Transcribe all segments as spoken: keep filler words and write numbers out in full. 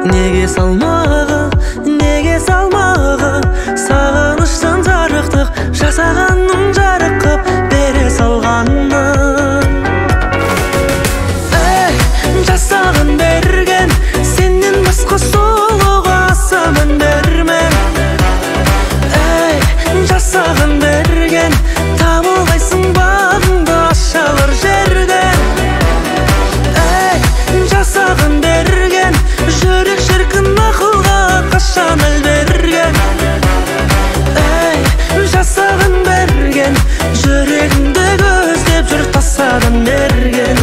Неге салмағы, неге салмағы, сағыныштан жарықтық жасағаным жарық қып бере салғаны. Эй, жасағын берген сенен басқа сұлуға асамын бермен. Эй, жасағын берген табылғайсың бағыңды ашалыр жерден. Эй, жасағын берген жүрек шіркін ақылға қашан әл берген. Эй, жасағын берген жүрегімді көздеп жүр тасадан берген.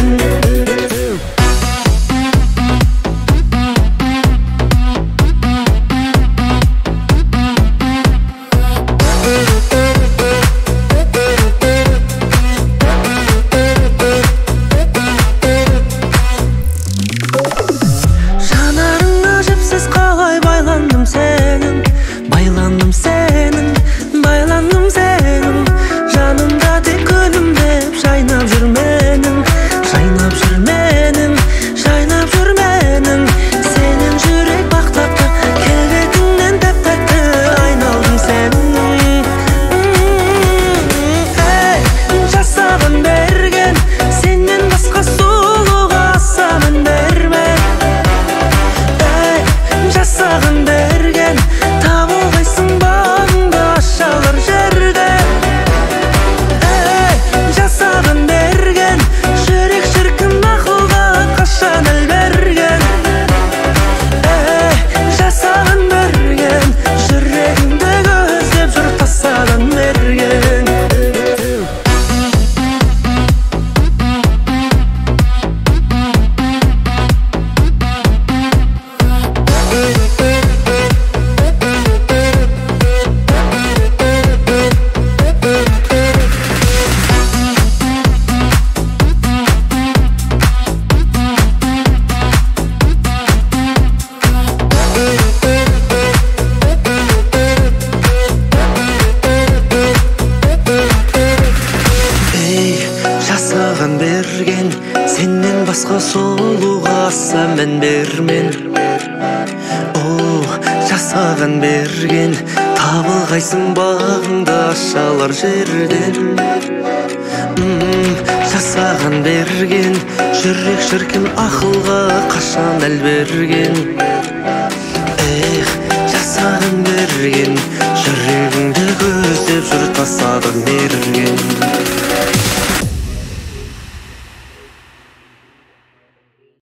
Жанарыңа жіпсіз қалай байландым сенің, байландым сенің, байландым сенің. Жанымда тек күлімдеп жайнап жүр менің, жайнап жүр менің, жайнап жүр менің. Сенің жүрек бақтапты келбетіңнен тәп-тәтті айналдым сенің. Эй, жасағын берген сенен басқа сұлуға асамын бермен. Эй, жасағын берген табылғайсың бағыңды ашалыр жерден. Эй, жасағын берген жүрек шіркін ақылға қашан әл берген. Эй, жасағын берген жүрегімді көздеп жүр тасадан берген. Ей, жасағын берген сенен басқа сұлуға аса мән бермен. О, жасағын берген табылғайсың бағыңды ашалар жерден. М, жасағын берген жүрек шіркін ақылға қашан әл берген. Эх, жасағын берген жүрегіңді көздеп жүр тасадан берген.